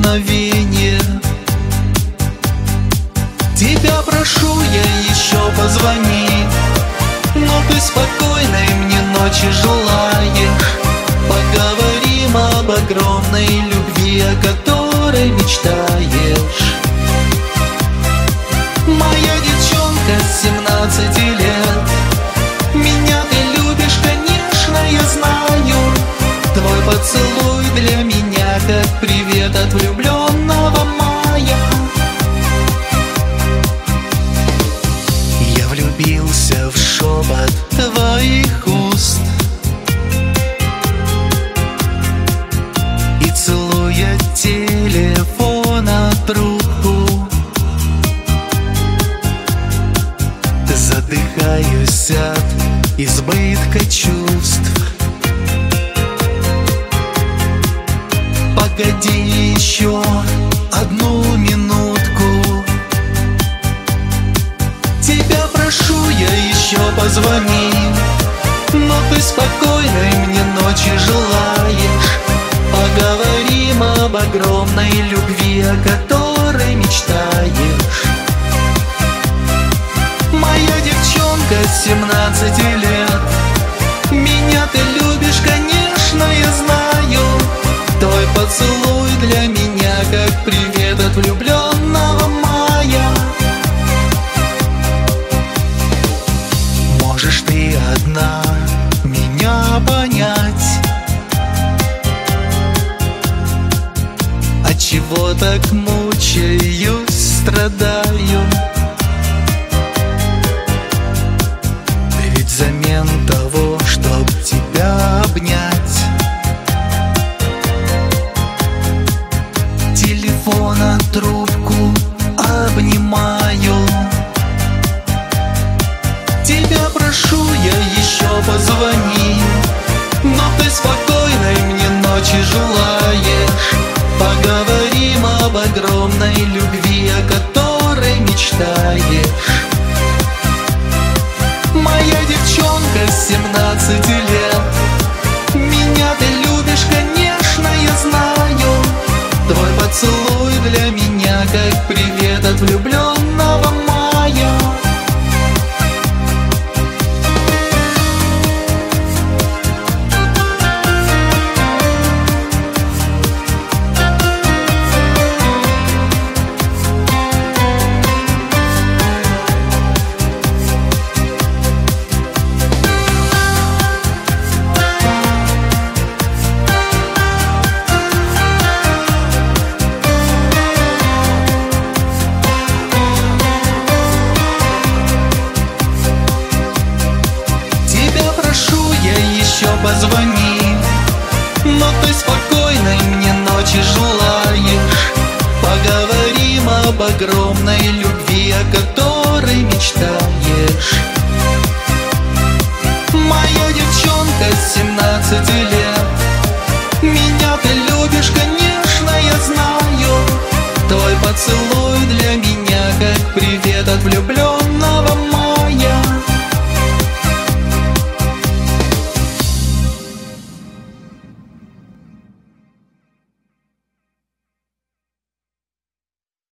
мгновение. Тебя прошу я еще позвони, но ты спокойной мне ночи желаешь. Поговорим об огромной любви, о которой мечтаешь. Моя девчонка с 17 лет, меня ты любишь, конечно, я знаю. Твой поцелуй для меня как привет от влюбленного мая. Я влюбился в шепот твоих уст, и целуя телефона трубку, задыхаюсь от избытка чувств. Погоди еще одну минутку, тебя прошу я еще позвони, но ты спокойной мне ночи желаешь. Поговорим об огромной любви, о которой мечтаешь. Моя девчонка с 17 лет, меня ты любишь, конечно, я знаю. Твой поцелуй для меня как привет от влюбленного мая. Можешь ты одна меня понять, отчего так мучаюсь, страдаю. Ведь взамен того, чтоб тебя обнять, телефона трубку обнимаю. Тебя прошу я еще позвони, но ты спокойной мне ночи желаешь. Поговорим об огромной любви, о которой мечтаешь. Моя девчонка с 17 лет, меня ты любишь, конечно, я знаю. Твой поцелуй для меня как привет от влюбленного мая. Позвони, но ты спокойной мне ночи желаешь. Поговорим об огромной любви, о которой мечтаешь. Моя девчонка с 17 лет,